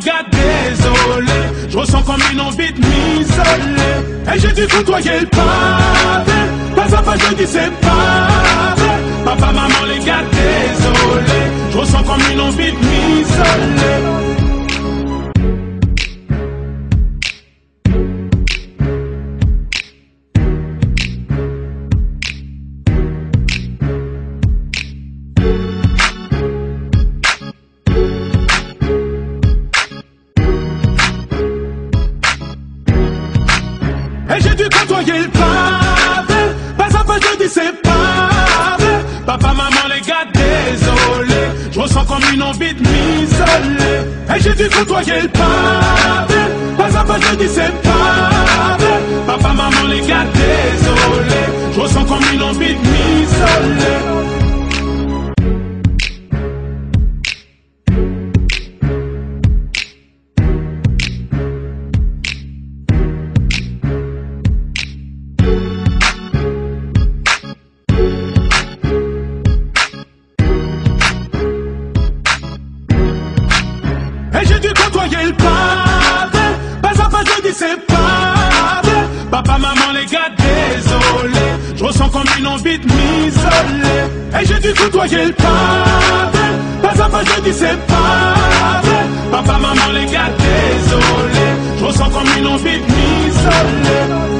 gars, désolé. Je ressens comme une envie de m'isoler. Et j'ai dû côtoyer le pavé. Pas à pas je dis c'est pas vrai. Papa, maman, les gars, désolé. Je ressens comme une envie de m'isoler. Et j'ai dû côtoyer le pavé. Pas à pas je dis c'est pas vrai. Papa, maman, les gars, désolé. Je ressens comme une envie de m'isoler. Et j'ai dû côtoyer le pavé. Pas à pas je dis c'est pas vrai. Papa, maman, les gars, désolé. Je ressens comme une envie de m'isoler. Et j'ai dû côtoyer le pavé. Pas à pas je dis c'est pas vrai. Papa, maman, les gars, désolé. Je ressens comme une envie de m'isoler. Et j'ai dû côtoyer le pavé. Pas à pas je dis c'est pas vrai. Papa, maman, les gars, désolé. Je ressens comme une envie de m'isoler.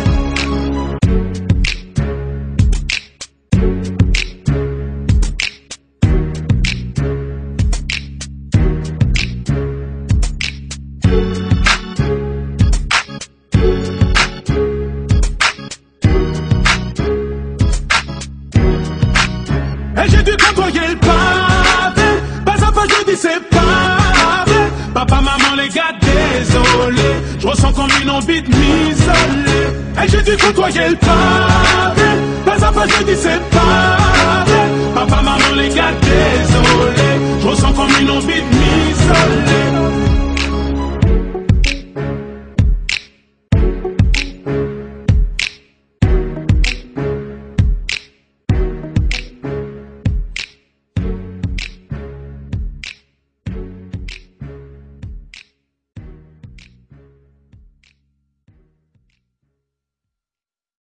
Et j'ai dû côtoyer le pavé. Pas à pas je dis c'est pas vrai. Papa, maman, les gars, désolé. Je ressens comme une envie de m'isoler. Et j'ai dû côtoyer le pavé. Pas à pas je dis c'est pas vrai. Papa, maman, les gars, désolé. Je ressens comme une envie de m'isoler.